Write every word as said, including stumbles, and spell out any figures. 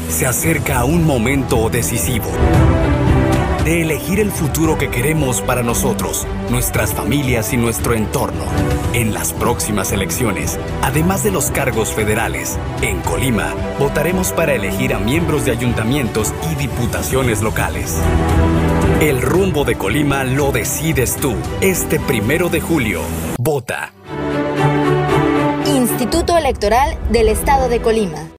se acerca a un momento decisivo de elegir el futuro que queremos para nosotros, nuestras familias y nuestro entorno. En las próximas elecciones, además de los cargos federales, en Colima votaremos para elegir a miembros de ayuntamientos y diputaciones locales. El rumbo de Colima lo decides tú. Este primero de julio, vota. Instituto Electoral del Estado de Colima.